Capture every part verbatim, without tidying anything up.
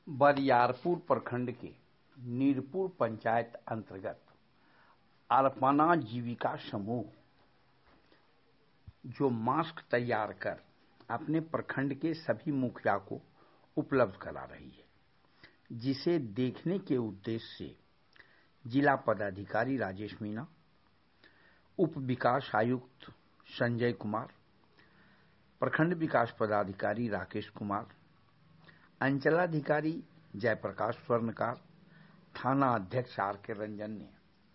बरियारपुर प्रखंड के नीरपुर पंचायत अंतर्गत अर्पणा जीविका समूह जो मास्क तैयार कर अपने प्रखंड के सभी मुखिया को उपलब्ध करा रही है, जिसे देखने के उद्देश्य से जिला पदाधिकारी राजेश मीणा, उप विकास आयुक्त संजय कुमार, प्रखंड विकास पदाधिकारी राकेश कुमार, अंचलाधिकारी जयप्रकाश स्वर्णकार, थाना अध्यक्ष आर के रंजन ने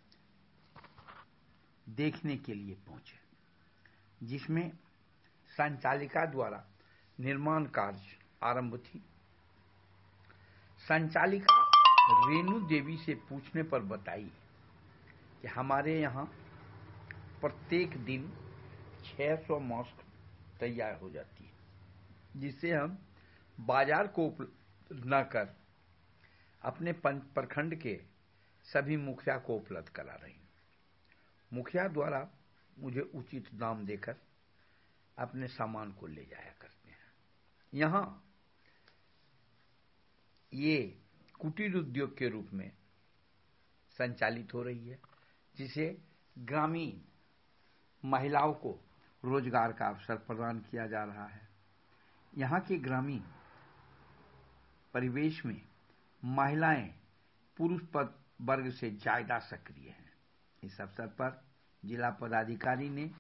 देखने के लिए पहुंचे, जिसमें संचालिका द्वारा निर्माण कार्य आरंभ थी। संचालिका रेणु देवी से पूछने पर बताई कि हमारे यहाँ प्रत्येक दिन छह सौ मास्क तैयार हो जाती है, जिसे हम बाजार को उपलब्ध न कर अपने प्रखंड के सभी मुखिया को उपलब्ध करा रही हैं। मुखिया द्वारा मुझे उचित दाम देकर अपने सामान को ले जाया करते हैं। यहाँ ये कुटीर उद्योग के रूप में संचालित हो रही है, जिसे ग्रामीण महिलाओं को रोजगार का अवसर प्रदान किया जा रहा है। यहाँ के ग्रामीण परिवेश में महिलाएं पुरुष वर्ग से ज्यादा सक्रिय हैं। इस अवसर पर जिला पदाधिकारी ने